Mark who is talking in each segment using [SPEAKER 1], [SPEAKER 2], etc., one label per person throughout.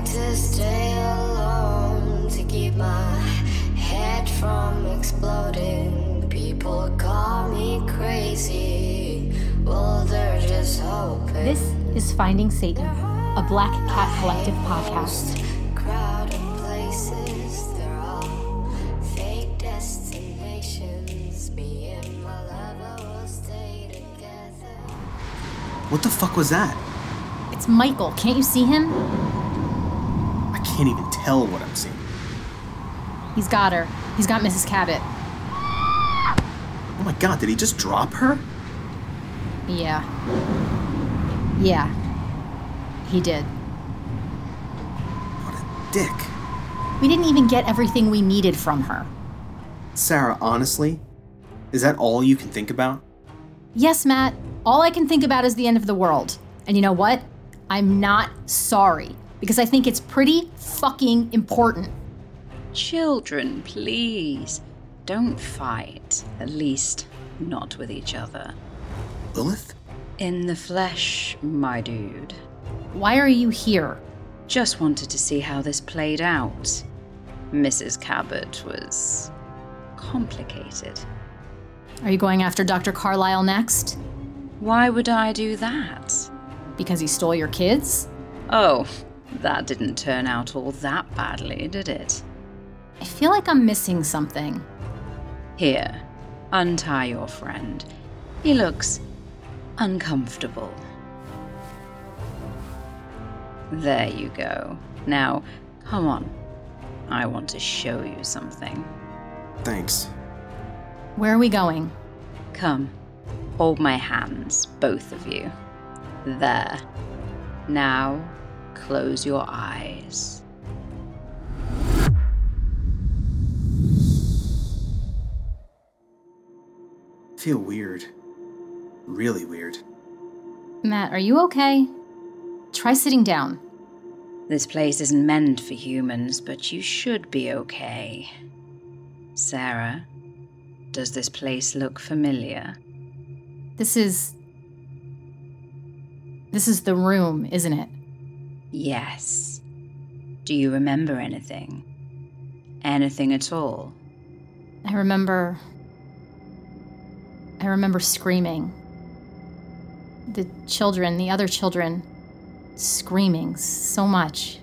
[SPEAKER 1] like to stay alone to keep my head from exploding. People call me crazy. Well, they're just hoping.
[SPEAKER 2] This is Finding Satan, a Black Cat Collective podcast.
[SPEAKER 1] Crowded places, they're all fake destinations. Me and my lover will stay together.
[SPEAKER 3] What the fuck was that?
[SPEAKER 2] It's Michael. Can't you see him?
[SPEAKER 3] I can't even tell what I'm seeing.
[SPEAKER 2] He's got her. He's got Mrs. Cabot.
[SPEAKER 3] Oh my god, did he just drop her?
[SPEAKER 2] Yeah, he did.
[SPEAKER 3] What a dick.
[SPEAKER 2] We didn't even get everything we needed from her.
[SPEAKER 3] Sarah, honestly, is that all you can think about?
[SPEAKER 2] Yes, Matt. All I can think about is the end of the world. And you know what? I'm not sorry, because I think it's pretty fucking important.
[SPEAKER 4] Children, please. Don't fight. At least, not with each other.
[SPEAKER 3] Lilith?
[SPEAKER 4] In the flesh, my dude.
[SPEAKER 2] Why are you here?
[SPEAKER 4] Just wanted to see how this played out. Mrs. Cabot was complicated.
[SPEAKER 2] Are you going after Dr. Carlisle next?
[SPEAKER 4] Why would I do that?
[SPEAKER 2] Because he stole your kids?
[SPEAKER 4] Oh, that didn't turn out all that badly, did it?
[SPEAKER 2] I feel like I'm missing something.
[SPEAKER 4] Here, untie your friend. He looks uncomfortable. There you go. Now, come on. I want to show you something.
[SPEAKER 3] Thanks.
[SPEAKER 2] Where are we going?
[SPEAKER 4] Come, hold my hands, both of you. There. Now, close your eyes.
[SPEAKER 3] I feel weird. Really weird.
[SPEAKER 2] Matt, are you okay? Try sitting down.
[SPEAKER 4] This place isn't meant for humans, but you should be okay. Sarah, does this place look familiar?
[SPEAKER 2] This is the room, isn't it?
[SPEAKER 4] Yes. Do you remember anything? Anything at all?
[SPEAKER 2] I remember screaming. The other children, screaming so much.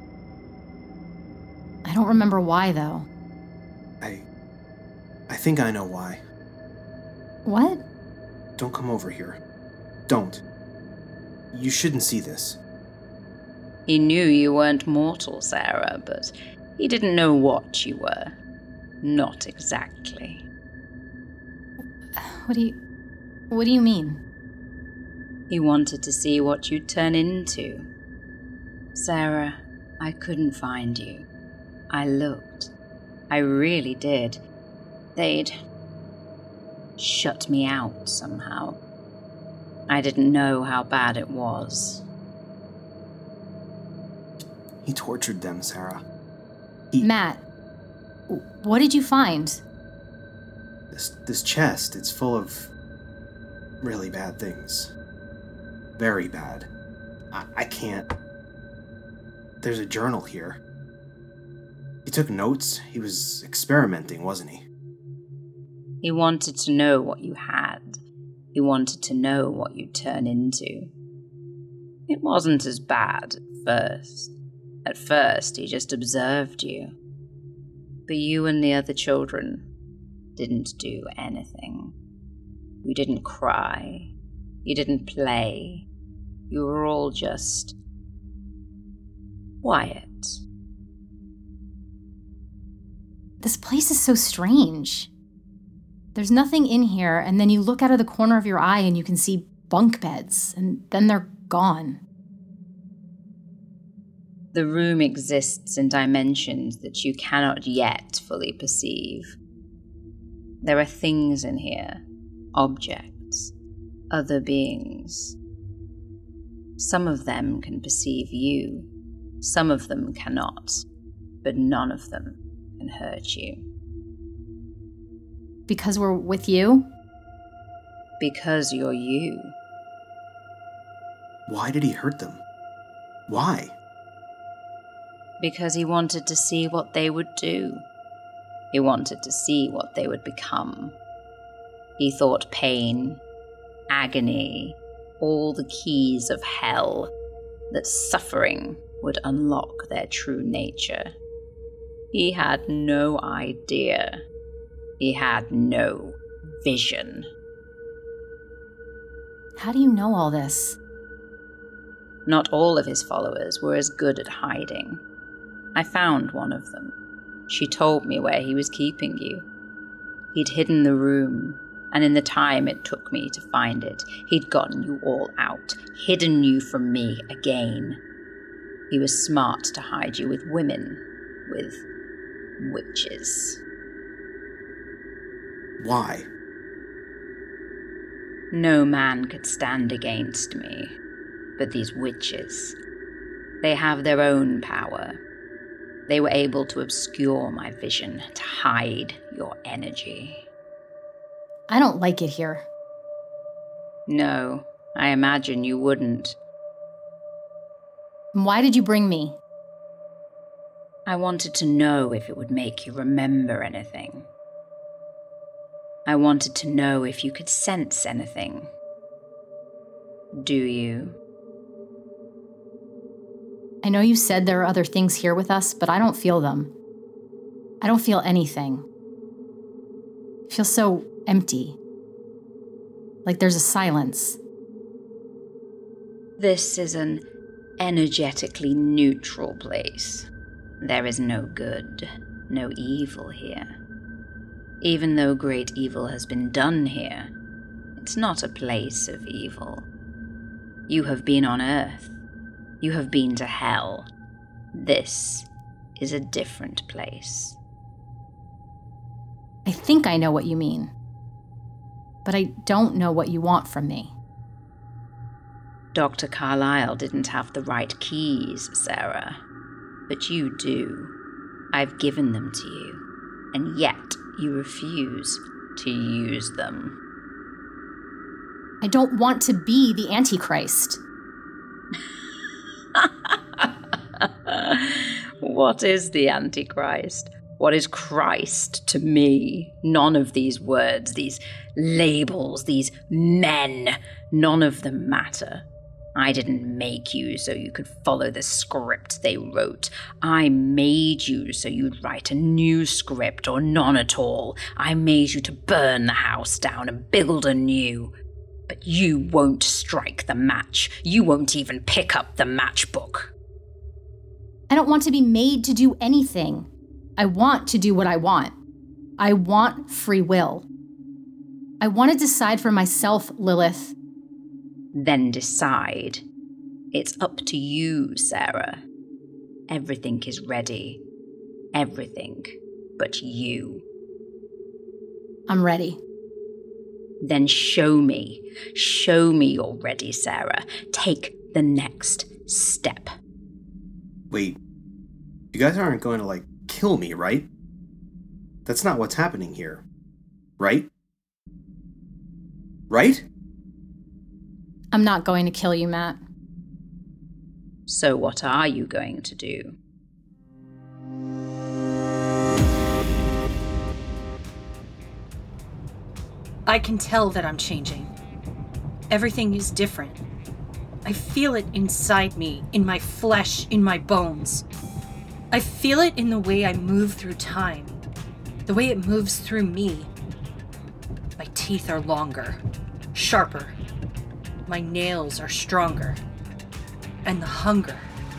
[SPEAKER 2] I don't remember why, though.
[SPEAKER 3] I think I know why.
[SPEAKER 2] What?
[SPEAKER 3] Don't come over here. Don't. You shouldn't see this.
[SPEAKER 4] He knew you weren't mortal, Sarah, but he didn't know what you were. Not exactly.
[SPEAKER 2] What do you mean?
[SPEAKER 4] He wanted to see what you'd turn into. Sarah, I couldn't find you. I looked. I really did. They'd shut me out somehow. I didn't know how bad it was.
[SPEAKER 3] He tortured them, Sarah.
[SPEAKER 2] Matt, what did you find?
[SPEAKER 3] This chest, it's full of really bad things. Very bad. I can't. There's a journal here. He took notes. He was experimenting, wasn't he?
[SPEAKER 4] He wanted to know what you had. He wanted to know what you'd turn into. It wasn't as bad at first. At first, he just observed you. But you and the other children didn't do anything. You didn't cry. You didn't play. You were all just quiet.
[SPEAKER 2] This place is so strange. There's nothing in here, and then you look out of the corner of your eye and you can see bunk beds, and then they're gone.
[SPEAKER 4] The room exists in dimensions that you cannot yet fully perceive. There are things in here, objects, other beings. Some of them can perceive you, some of them cannot, but none of them can hurt you.
[SPEAKER 2] Because we're with you?
[SPEAKER 4] Because you're you.
[SPEAKER 3] Why did he hurt them? Why?
[SPEAKER 4] Because he wanted to see what they would do. He wanted to see what they would become. He thought pain, agony, all the keys of hell, that suffering would unlock their true nature. He had no idea. He had no vision.
[SPEAKER 2] How do you know all this?
[SPEAKER 4] Not all of his followers were as good at hiding. I found one of them. She told me where he was keeping you. He'd hidden the room, and in the time it took me to find it, he'd gotten you all out, hidden you from me again. He was smart to hide you with women, with witches.
[SPEAKER 3] Why?
[SPEAKER 4] No man could stand against me, but these witches, they have their own power. They were able to obscure my vision, to hide your energy.
[SPEAKER 2] I don't like it here.
[SPEAKER 4] No, I imagine you wouldn't.
[SPEAKER 2] Why did you bring me?
[SPEAKER 4] I wanted to know if it would make you remember anything. I wanted to know if you could sense anything. Do you?
[SPEAKER 2] I know you said there are other things here with us, but I don't feel them. I don't feel anything. I feel so empty. Like there's a silence.
[SPEAKER 4] This is an energetically neutral place. There is no good, no evil here. Even though great evil has been done here, it's not a place of evil. You have been on Earth. You have been to hell. This is a different place.
[SPEAKER 2] I think I know what you mean, but I don't know what you want from me.
[SPEAKER 4] Dr. Carlyle didn't have the right keys, Sarah, but you do. I've given them to you, and yet you refuse to use them.
[SPEAKER 2] I don't want to be the Antichrist.
[SPEAKER 4] What is the Antichrist? What is Christ to me? None of these words, these labels, these men, none of them matter. I didn't make you so you could follow the script they wrote. I made you so you'd write a new script or none at all. I made you to burn the house down and build anew. But you won't strike the match. You won't even pick up the matchbook.
[SPEAKER 2] I don't want to be made to do anything. I want to do what I want. I want free will. I want to decide for myself, Lilith.
[SPEAKER 4] Then decide. It's up to you, Sarah. Everything is ready. Everything but you.
[SPEAKER 2] I'm ready.
[SPEAKER 4] Then show me. Show me you're ready, Sarah. Take the next step.
[SPEAKER 3] Wait, you guys aren't going to, kill me, right? That's not what's happening here. Right? Right?
[SPEAKER 2] I'm not going to kill you, Matt.
[SPEAKER 4] So what are you going to do?
[SPEAKER 5] I can tell that I'm changing. Everything is different. I feel it inside me, in my flesh, in my bones. I feel it in the way I move through time, the way it moves through me. My teeth are longer, sharper. My nails are stronger. And the hunger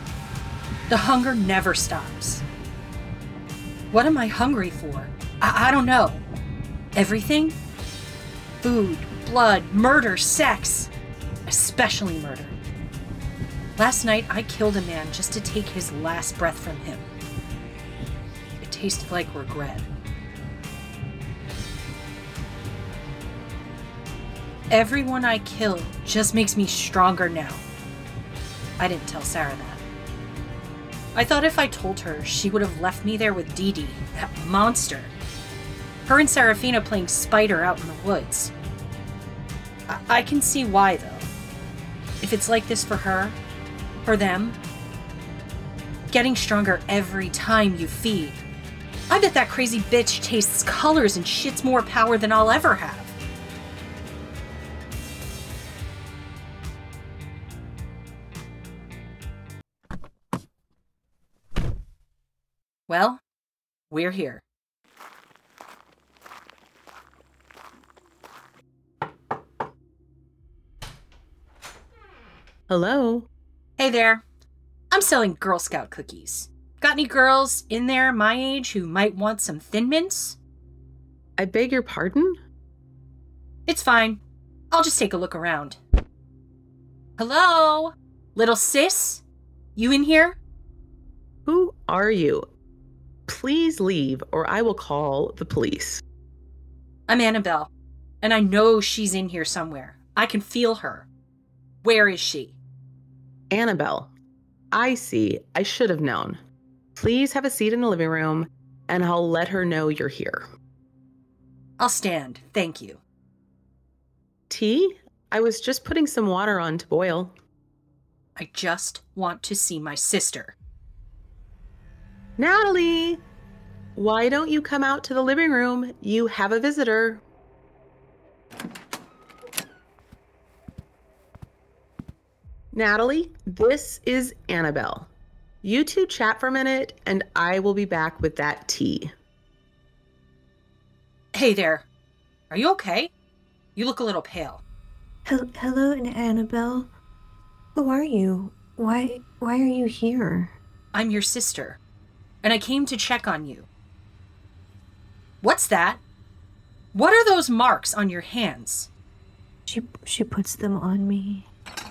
[SPEAKER 5] never stops. What am I hungry for? I don't know. Everything? Food, blood, murder, sex. Especially murder. Last night, I killed a man just to take his last breath from him. It tasted like regret. Everyone I kill just makes me stronger now. I didn't tell Sarah that. I thought if I told her, she would have left me there with Dee Dee, that monster. Her and Serafina playing spider out in the woods. I can see why, though. If it's like this for her, for them, getting stronger every time you feed. I bet that crazy bitch tastes colors and shits more power than I'll ever have. Well, we're here.
[SPEAKER 6] Hello?
[SPEAKER 5] Hey there. I'm selling Girl Scout cookies. Got any girls in there my age who might want some Thin Mints?
[SPEAKER 6] I beg your pardon?
[SPEAKER 5] It's fine. I'll just take a look around. Hello? Little sis? You in here?
[SPEAKER 6] Who are you? Please leave or I will call the police.
[SPEAKER 5] I'm Annabelle, and I know she's in here somewhere. I can feel her. Where is she?
[SPEAKER 6] Annabelle, I see. I should have known. Please have a seat in the living room and I'll let her know you're here.
[SPEAKER 5] I'll stand, thank you.
[SPEAKER 6] Tea? I was just putting some water on to boil.
[SPEAKER 5] I just want to see my sister.
[SPEAKER 6] Natalie! Why don't you come out to the living room? You have a visitor. Natalie, this is Annabelle. You two chat for a minute and I will be back with that tea.
[SPEAKER 5] Hey there. Are you okay? You look a little pale.
[SPEAKER 7] Hello, Annabelle. Who are you? Why are you here?
[SPEAKER 5] I'm your sister, and I came to check on you. What's that? What are those marks on your hands?
[SPEAKER 7] She puts them on me.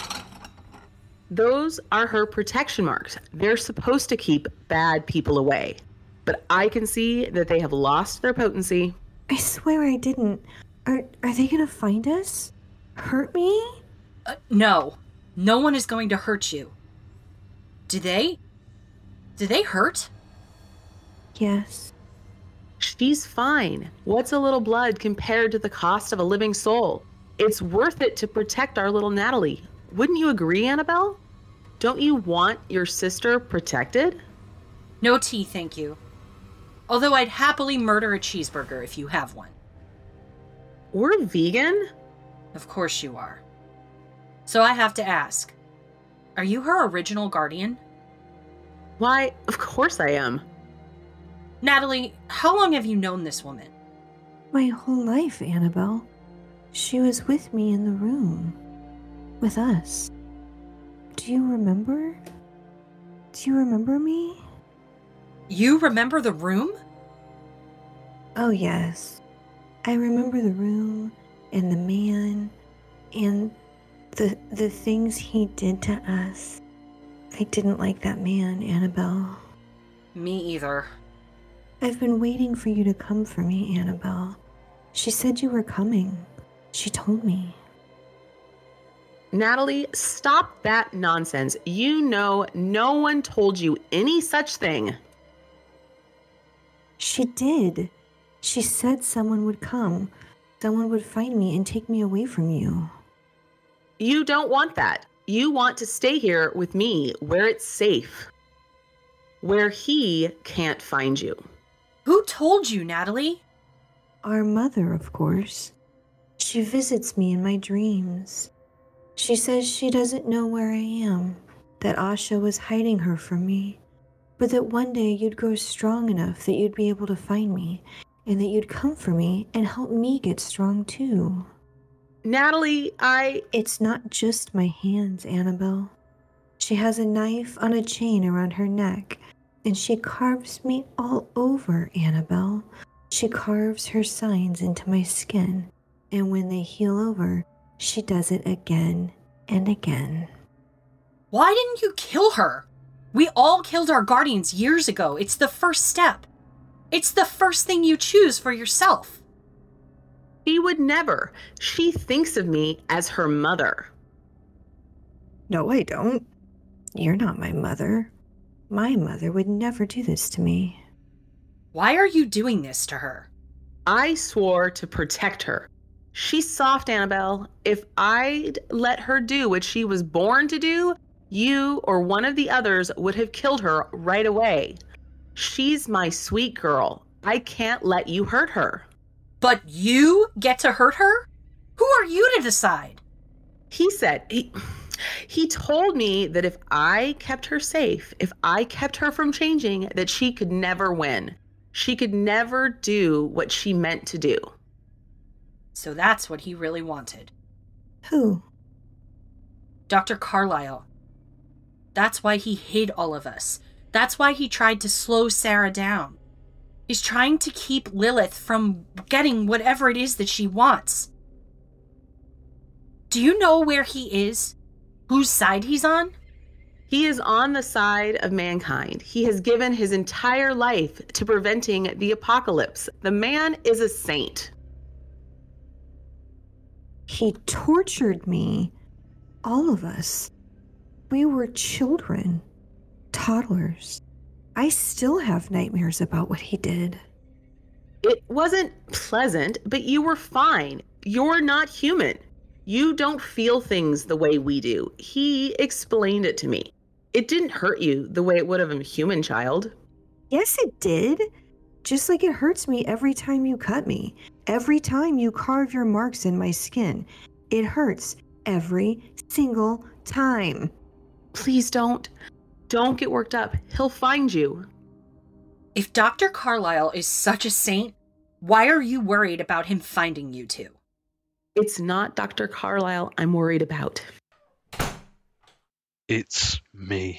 [SPEAKER 6] Those are her protection marks. They're supposed to keep bad people away. But I can see that they have lost their potency.
[SPEAKER 7] I swear I didn't. Are they gonna find us? Hurt me?
[SPEAKER 5] No. No one is going to hurt you. Do they? Do they hurt?
[SPEAKER 7] Yes.
[SPEAKER 6] She's fine. What's a little blood compared to the cost of a living soul? It's worth it to protect our little Natalie. Wouldn't you agree, Annabelle? Don't you want your sister protected?
[SPEAKER 5] No tea, thank you. Although I'd happily murder a cheeseburger if you have one.
[SPEAKER 6] We're vegan?
[SPEAKER 5] Of course you are. So I have to ask, are you her original guardian?
[SPEAKER 6] Why, of course I am.
[SPEAKER 5] Natalie, how long have you known this woman?
[SPEAKER 7] My whole life, Annabelle. She was with me in the room. With us. Do you remember? Do you remember me?
[SPEAKER 5] You remember the room?
[SPEAKER 7] Oh, yes. I remember the room and the man and the things he did to us. I didn't like that man, Annabelle.
[SPEAKER 5] Me either.
[SPEAKER 7] I've been waiting for you to come for me, Annabelle. She said you were coming. She told me.
[SPEAKER 6] Natalie, stop that nonsense. You know no one told you any such thing.
[SPEAKER 7] She did. She said someone would come. Someone would find me and take me away from you.
[SPEAKER 6] You don't want that. You want to stay here with me where it's safe. Where he can't find you.
[SPEAKER 5] Who told you, Natalie?
[SPEAKER 7] Our mother, of course. She visits me in my dreams. She says she doesn't know where I am, that Asha was hiding her from me, but that one day you'd grow strong enough that you'd be able to find me, and that you'd come for me and help me get strong too.
[SPEAKER 6] Natalie,
[SPEAKER 7] It's not just my hands, Annabelle. She has a knife on a chain around her neck, and she carves me all over, Annabelle. She carves her signs into my skin, and when they heal over, she does it again and again.
[SPEAKER 5] Why didn't you kill her? We all killed our guardians years ago. It's the first step. It's the first thing you choose for yourself.
[SPEAKER 6] She would never. She thinks of me as her mother.
[SPEAKER 7] No, I don't. You're not my mother. My mother would never do this to me.
[SPEAKER 5] Why are you doing this to her?
[SPEAKER 6] I swore to protect her. She's soft, Annabelle. If I'd let her do what she was born to do, You or one of the others would have killed her right away. She's my sweet girl. I can't let you hurt her.
[SPEAKER 5] But you get to hurt her? Who are you to decide?
[SPEAKER 6] He said, he told me that if I kept her safe, if I kept her from changing, that she could never win. She could never do what she meant to do.
[SPEAKER 5] So that's what he really wanted.
[SPEAKER 7] Who?
[SPEAKER 5] Dr. Carlisle. That's why he hid all of us. That's why he tried to slow Sarah down. He's trying to keep Lilith from getting whatever it is that she wants. Do you know where he is? Whose side he's on?
[SPEAKER 6] He is on the side of mankind. He has given his entire life to preventing the apocalypse. The man is a saint.
[SPEAKER 7] He tortured me. All of us. We were children. Toddlers. I still have nightmares about what he did.
[SPEAKER 6] It wasn't pleasant, but you were fine. You're not human. You don't feel things the way we do. He explained it to me. It didn't hurt you the way it would have a human child.
[SPEAKER 7] Yes, it did. Just like it hurts me every time you cut me. Every time you carve your marks in my skin. It hurts every single time.
[SPEAKER 6] Please don't. Don't get worked up. He'll find you.
[SPEAKER 5] If Dr. Carlisle is such a saint, why are you worried about him finding you two?
[SPEAKER 6] It's not Dr. Carlisle I'm worried about.
[SPEAKER 8] It's me.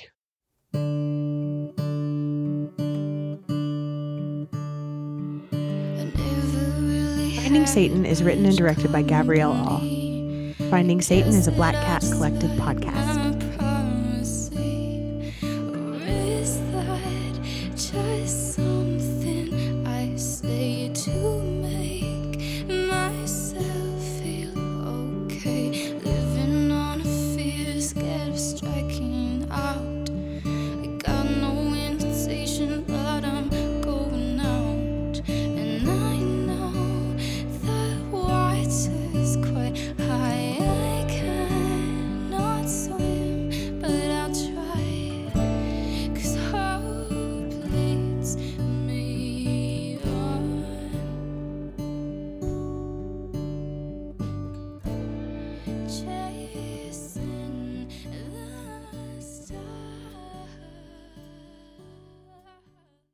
[SPEAKER 9] Finding Satan is written and directed by Gabrielle Aw. Finding Satan is a Black Cat Collective podcast.